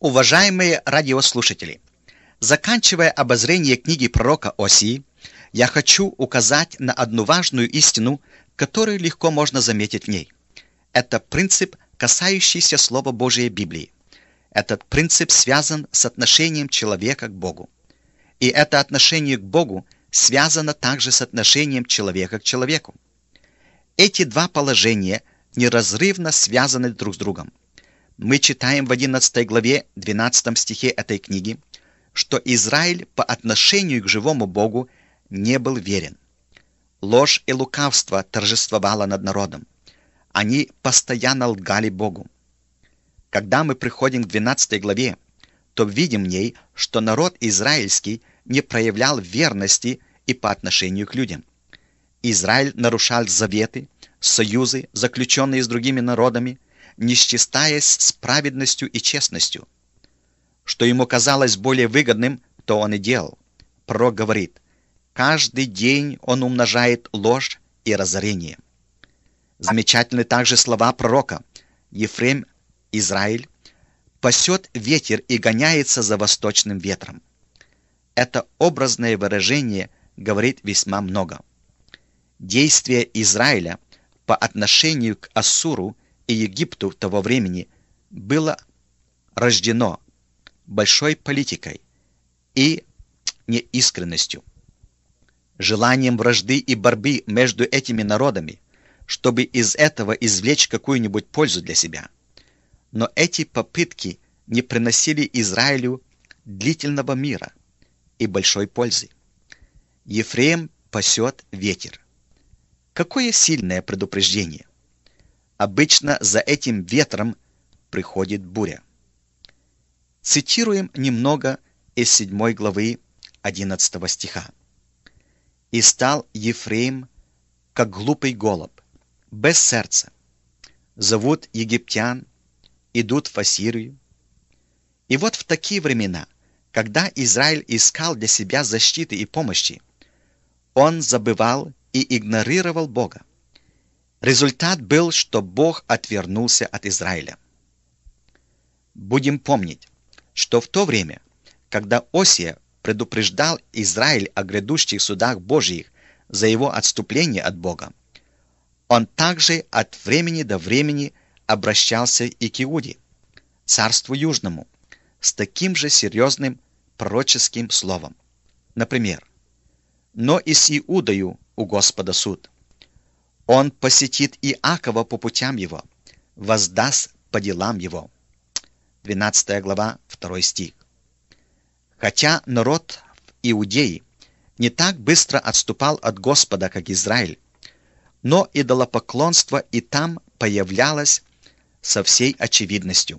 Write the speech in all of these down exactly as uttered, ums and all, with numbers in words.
Уважаемые радиослушатели, заканчивая обозрение книги пророка Осии, я хочу указать на одну важную истину, которую легко можно заметить в ней. Это принцип, касающийся Слова Божия Библии. Этот принцип связан с отношением человека к Богу. И это отношение к Богу связано также с отношением человека к человеку. Эти два положения неразрывно связаны друг с другом. Мы читаем в одиннадцатой главе двенадцатом стихе этой книги, что Израиль по отношению к живому Богу не был верен. Ложь и лукавство торжествовало над народом. Они постоянно лгали Богу. Когда мы приходим к двенадцатой главе, то видим в ней, что народ израильский не проявлял верности и по отношению к людям. Израиль нарушал заветы, союзы, заключенные с другими народами, не считаясь с праведностью и честностью. Что ему казалось более выгодным, то он и делал. Пророк говорит: «Каждый день он умножает ложь и разорение». Замечательны также слова пророка: «Ефрем, Израиль, пасет ветер и гоняется за восточным ветром». Это образное выражение говорит весьма много. Действие Израиля по отношению к Ассуру и Египту того времени было рождено большой политикой и неискренностью, желанием вражды и борьбы между этими народами, чтобы из этого извлечь какую-нибудь пользу для себя. Но эти попытки не приносили Израилю длительного мира и большой пользы. Ефрем пасет ветер. Какое сильное предупреждение! Обычно за этим ветром приходит буря. Цитируем немного из седьмой главы одиннадцатого стиха. «И стал Ефрем, как глупый голубь, без сердца. Зовут египтян, идут в Ассирию». И вот в такие времена, когда Израиль искал для себя защиты и помощи, он забывал и игнорировал Бога. Результат был, что Бог отвернулся от Израиля. Будем помнить, что в то время, когда Осия предупреждал Израиль о грядущих судах Божьих за его отступление от Бога, он также от времени до времени обращался и к Иуде, царству Южному, с таким же серьезным пророческим словом. Например: «Но и с Иудою у Господа суд. Он посетит Иакова по путям его, воздаст по делам его». двенадцатая глава, второй стих. Хотя народ в Иудее не так быстро отступал от Господа, как Израиль, но идолопоклонство и там появлялось со всей очевидностью.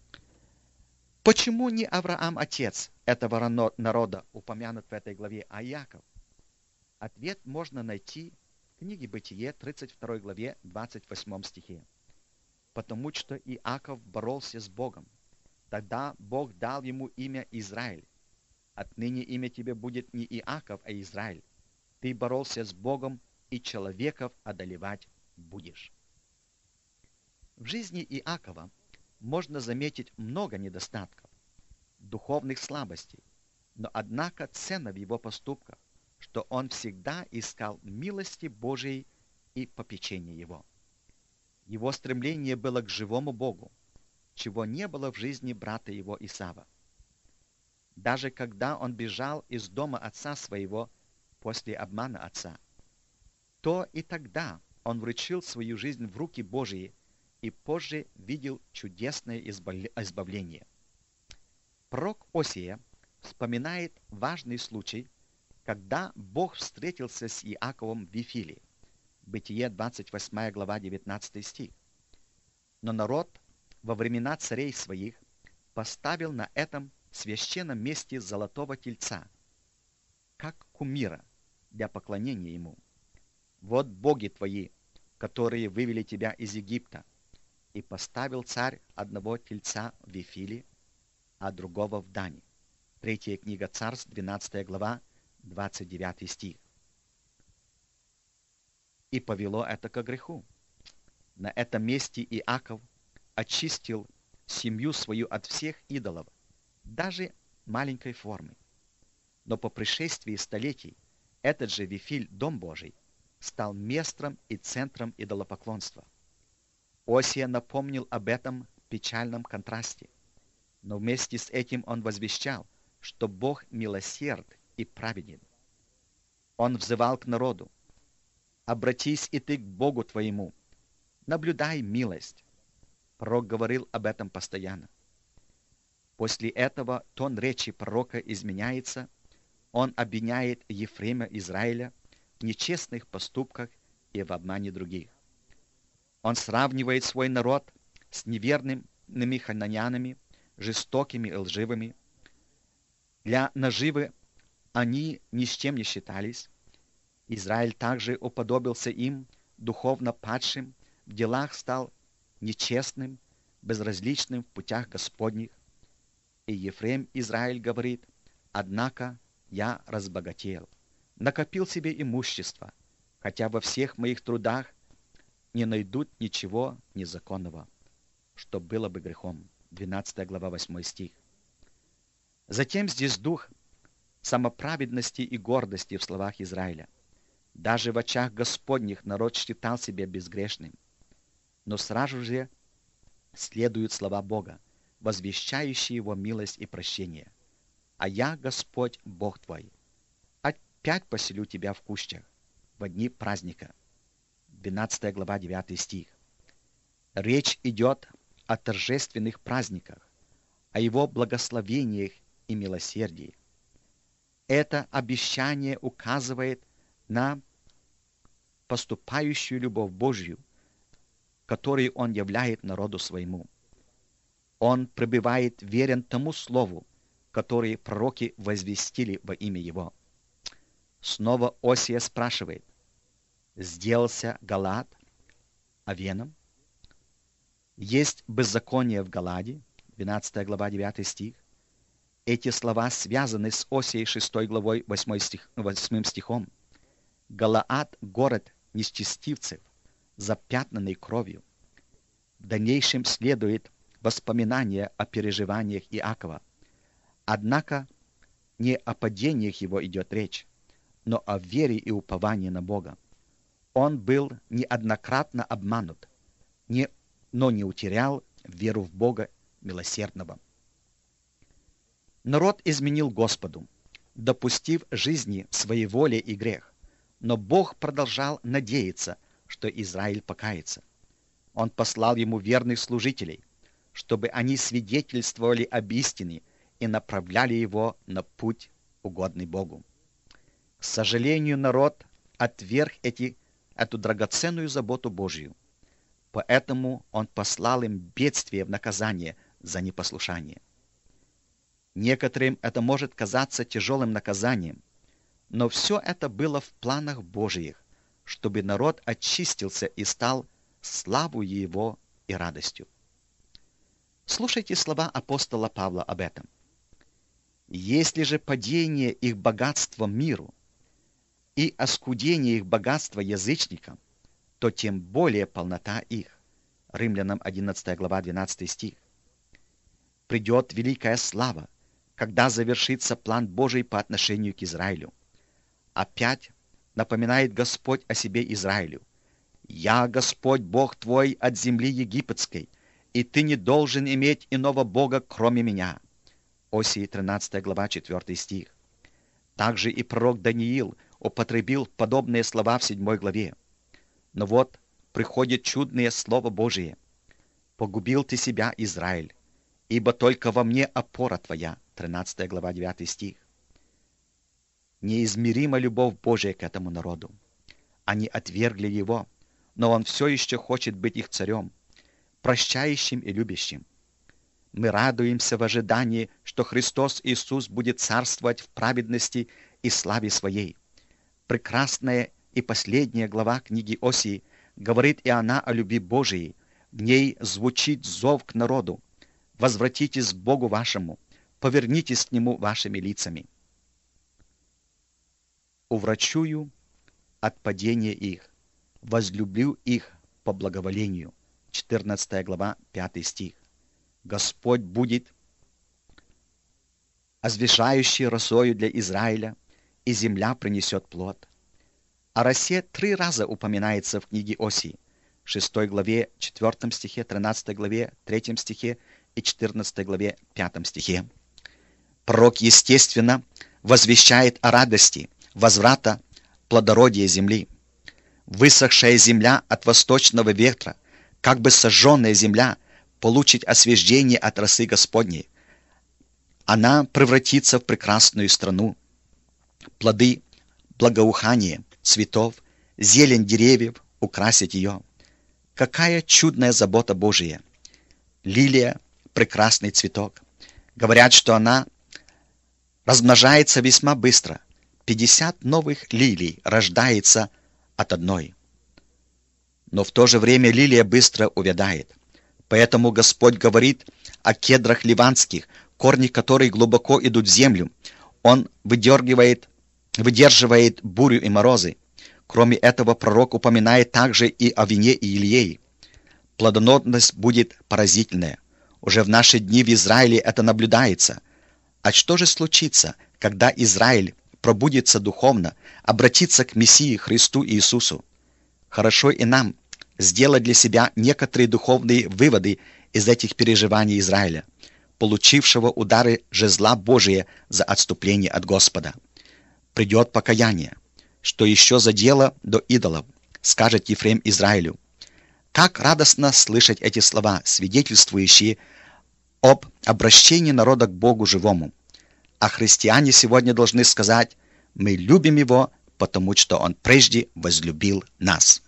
Почему не Авраам отец этого народа упомянут в этой главе, а Иаков? Ответ можно найти в книге Бытие, тридцать второй главе, двадцать восьмом стихе. «Потому что Иаков боролся с Богом. Тогда Бог дал ему имя Израиль. Отныне имя тебе будет не Иаков, а Израиль. Ты боролся с Богом, и человеков одолевать будешь». В жизни Иакова можно заметить много недостатков, духовных слабостей, но однако ценно в его поступках, что он всегда искал милости Божией и попечения его. Его стремление было к живому Богу, чего не было в жизни брата его Исава. Даже когда он бежал из дома отца своего после обмана отца, то и тогда он вручил свою жизнь в руки Божьи и позже видел чудесное избавление. Пророк Осия вспоминает важный случай, когда Бог встретился с Иаковом в Вифиле. Бытие, двадцать восьмая глава, девятнадцатый стих. «Но народ во времена царей своих поставил на этом священном месте золотого тельца, как кумира, для поклонения ему. Вот боги твои, которые вывели тебя из Египта. И поставил царь одного тельца в Вифиле, а другого в Дане». Третья книга Царств, двенадцатая глава, двадцать девятый стих. И повело это ко греху. На этом месте Иаков очистил семью свою от всех идолов, даже маленькой формы. Но по пришествии столетий этот же Вифиль, Дом Божий, стал местом и центром идолопоклонства. Осия напомнил об этом печальном контрасте, но вместе с этим он возвещал, что Бог милосерд и праведен. Он взывал к народу: «Обратись и ты к Богу твоему, наблюдай милость». Пророк говорил об этом постоянно. После этого тон речи пророка изменяется. Он обвиняет Ефрема Израиля в нечестных поступках и в обмане других. Он сравнивает свой народ с неверными хананянами, жестокими и лживыми. Для наживы они ни с чем не считались. Израиль также уподобился им, духовно падшим, в делах стал нечестным, безразличным в путях Господних. И Ефрем Израиль говорит: «Однако я разбогател, накопил себе имущество, хотя во всех моих трудах не найдут ничего незаконного, что было бы грехом». двенадцатая глава, восьмой стих. Затем здесь дух самоправедности и гордости в словах Израиля. Даже в очах Господних народ считал себя безгрешным. Но сразу же следуют слова Бога, возвещающие его милость и прощение. «А я, Господь, Бог твой, опять поселю тебя в кущах в дни праздника». двенадцатая глава, девятый стих. Речь идет о торжественных праздниках, о его благословениях и милосердии. Это обещание указывает на поступающую любовь Божью, которой Он являет народу своему. Он пребывает верен тому слову, которое пророки возвестили во имя Его. Снова Осия спрашивает: «Сделался Галаад Авеном? Есть беззаконие в Галаде?» двенадцатая глава, девятый стих. Эти слова связаны с Осией шестой главой восьмым стихом. Галаад — город нечестивцев, запятнанный кровью. В дальнейшем следует воспоминание о переживаниях Иакова. Однако не о падениях его идет речь, но о вере и уповании на Бога. Он был неоднократно обманут, не, но не утерял веру в Бога милосердного. Народ изменил Господу, допустив жизни своеволие и грех, но Бог продолжал надеяться, что Израиль покается. Он послал ему верных служителей, чтобы они свидетельствовали об истине и направляли его на путь, угодный Богу. К сожалению, народ отверг эти, эту драгоценную заботу Божью, поэтому он послал им бедствие в наказание за непослушание. Некоторым это может казаться тяжелым наказанием, но все это было в планах Божьих, чтобы народ очистился и стал славою его и радостью. Слушайте слова апостола Павла об этом. «Если же падение их богатства миру и оскудение их богатства язычникам, то тем более полнота их». Римлянам одиннадцатая глава, двенадцатый стих. Придет великая слава, когда завершится план Божий по отношению к Израилю. Опять напоминает Господь о себе Израилю: «Я, Господь, Бог твой от земли египетской, и ты не должен иметь иного Бога, кроме меня». Осии тринадцатая глава, четвёртый стих. Также и пророк Даниил употребил подобные слова в седьмой главе. Но вот приходит чудное Слово Божие: «Погубил ты себя, Израиль, ибо только во мне опора твоя». тринадцатая глава, девятый стих. Неизмерима любовь Божия к этому народу. Они отвергли его, но он все еще хочет быть их царем, прощающим и любящим. Мы радуемся в ожидании, что Христос Иисус будет царствовать в праведности и славе Своей. Прекрасная и последняя глава книги Осии говорит и она о любви Божией. В ней звучит зов к народу: «Возвратитесь к Богу вашему, повернитесь к Нему вашими лицами». «Уврачую от падения их, возлюблю их по благоволению». четырнадцатая глава, пятый стих. Господь будет освежающей росою для Израиля, и земля принесет плод. О росе три раза упоминается в книге Осии. шестой главе, четвёртом стихе, тринадцатой главе, третьем стихе и четырнадцатой главе, пятом стихе. Пророк, естественно, возвещает о радости, возврата, плодородия земли. Высохшая земля от восточного ветра, как бы сожженная земля, получит освеждение от росы Господней. Она превратится в прекрасную страну. Плоды, благоухание цветов, зелень деревьев украсят ее. Какая чудная забота Божия! Лилия — прекрасный цветок. Говорят, что она размножается весьма быстро. пятьдесят новых лилий рождается от одной. Но в то же время лилия быстро увядает. Поэтому Господь говорит о кедрах ливанских, корни которых глубоко идут в землю. Он выдергивает, выдерживает бурю и морозы. Кроме этого, пророк упоминает также и о вине и ильее. Плодоносность будет поразительная. Уже в наши дни в Израиле это наблюдается. А что же случится, когда Израиль пробудится духовно, обратится к Мессии Христу Иисусу? Хорошо и нам сделать для себя некоторые духовные выводы из этих переживаний Израиля, получившего удары жезла Божия за отступление от Господа. Придет покаяние. Что еще за дело до идолов, скажет Ефрем Израилю. Как радостно слышать эти слова, свидетельствующие об обращении народа к Богу живому. А христиане сегодня должны сказать: мы любим Его, потому что Он прежде возлюбил нас.